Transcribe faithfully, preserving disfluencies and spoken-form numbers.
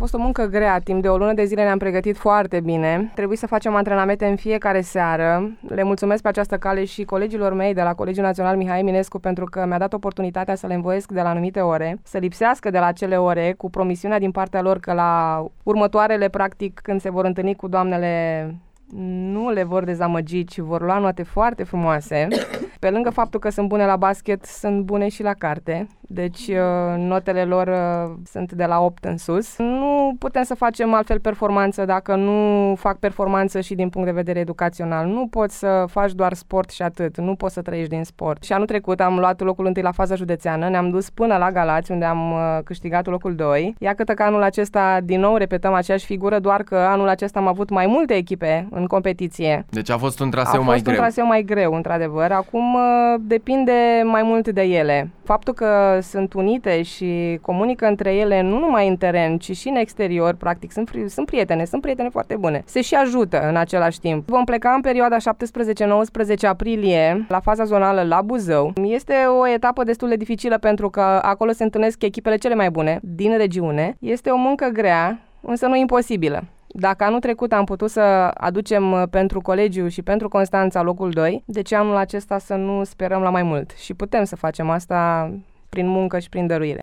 fost o muncă grea, timp de o lună de zile ne-am pregătit foarte bine. Trebuie să facem antrenamente în fiecare seară. Le mulțumesc pe această cale și colegilor mei de la Colegiul Național Mihai Eminescu pentru că mi-a dat oportunitatea să le învoiesc de la anumite ore, să lipsească de la acele ore cu promisiunea din partea lor că la următoarele, practic, când se vor întâlni cu doamnele, nu le vor dezamăgi, ci vor lua note foarte frumoase. Pe lângă faptul că sunt bune la basket, sunt bune și la carte. Deci notele lor sunt de la opt în sus. Nu putem să facem altfel performanță dacă nu fac performanță și din punct de vedere educațional. Nu poți să faci doar sport și atât. Nu poți să trăiești din sport. Și anul trecut am luat locul întâi la faza județeană. Ne-am dus până la Galați, unde am câștigat locul doi. Iată că anul acesta din nou repetăm aceeași figură, doar că anul acesta am avut mai multe echipe în competiție. Deci a fost un traseu mai greu. A fost un traseu mai greu, într-adevăr. Acum depinde mai mult de ele. Faptul că sunt unite și comunică între ele nu numai în teren, ci și în exterior, practic, sunt, sunt prietene, sunt prietene foarte bune. Se și ajută în același timp. Vom pleca în perioada șaptesprezece nouăsprezece aprilie la faza zonală la Buzău. Este o etapă destul de dificilă pentru că acolo se întâlnesc echipele cele mai bune din regiune. Este o muncă grea, însă nu imposibilă. Dacă anul trecut am putut să aducem pentru colegiu și pentru Constanța locul doi, de ce anul acesta să nu sperăm la mai mult? Și putem să facem asta prin muncă și prin dăruire.